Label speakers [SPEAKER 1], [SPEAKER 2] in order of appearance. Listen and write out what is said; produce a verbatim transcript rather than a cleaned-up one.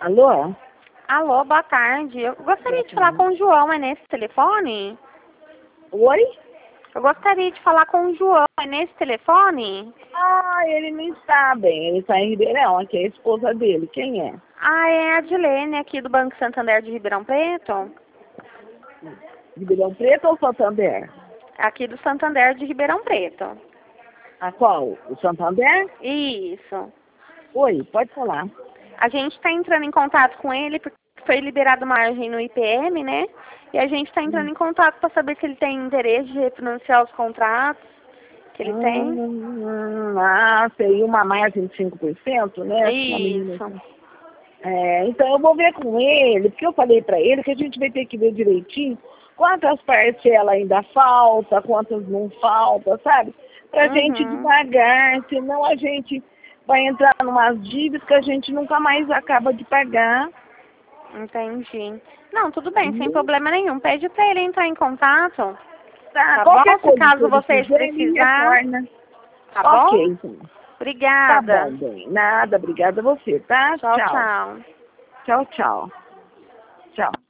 [SPEAKER 1] Alô?
[SPEAKER 2] Alô, boa tarde. Eu gostaria de falar com o João, é nesse telefone?
[SPEAKER 1] Oi?
[SPEAKER 2] Eu gostaria de falar com o João, é nesse telefone?
[SPEAKER 1] Ah, ele não está bem, ele está em Ribeirão, aqui é a esposa dele. Quem é?
[SPEAKER 2] Ah, é a Dilene, aqui do Banco Santander de Ribeirão Preto.
[SPEAKER 1] Ribeirão Preto ou Santander?
[SPEAKER 2] Aqui do Santander de Ribeirão Preto.
[SPEAKER 1] A qual? O Santander?
[SPEAKER 2] Isso.
[SPEAKER 1] Oi, pode falar.
[SPEAKER 2] A gente está entrando em contato com ele porque foi liberado margem no I P M, né? E a gente está entrando em contato para saber se ele tem interesse de refinanciar os contratos que ele tem.
[SPEAKER 1] Hum, ah, seria uma margem de cinco por cento, né? Uma menina
[SPEAKER 2] Isso.
[SPEAKER 1] assim. É, então eu vou ver com ele, porque eu falei para ele que a gente vai ter que ver direitinho quantas parcelas ainda falta, quantas não falta, sabe? Pra gente
[SPEAKER 2] Uhum.
[SPEAKER 1] devagar, senão a gente vai entrar numas dívidas que a gente nunca mais acaba de pagar.
[SPEAKER 2] Entendi. Não, tudo bem, sem
[SPEAKER 1] Hum,
[SPEAKER 2] problema nenhum. Pede para ele entrar em contato,
[SPEAKER 1] Tá,
[SPEAKER 2] tá bom?
[SPEAKER 1] qualquer
[SPEAKER 2] Se
[SPEAKER 1] coisa que
[SPEAKER 2] caso
[SPEAKER 1] ele
[SPEAKER 2] vocês
[SPEAKER 1] quiser, ele me
[SPEAKER 2] precisar,
[SPEAKER 1] retorna.
[SPEAKER 2] tá
[SPEAKER 1] Ok,
[SPEAKER 2] bom?
[SPEAKER 1] então. Tá bom,
[SPEAKER 2] Obrigada.
[SPEAKER 1] bem. Nada, obrigada a você, tá?
[SPEAKER 2] Tchau,
[SPEAKER 1] Tchau.
[SPEAKER 2] tchau.
[SPEAKER 1] Tchau, tchau. Tchau.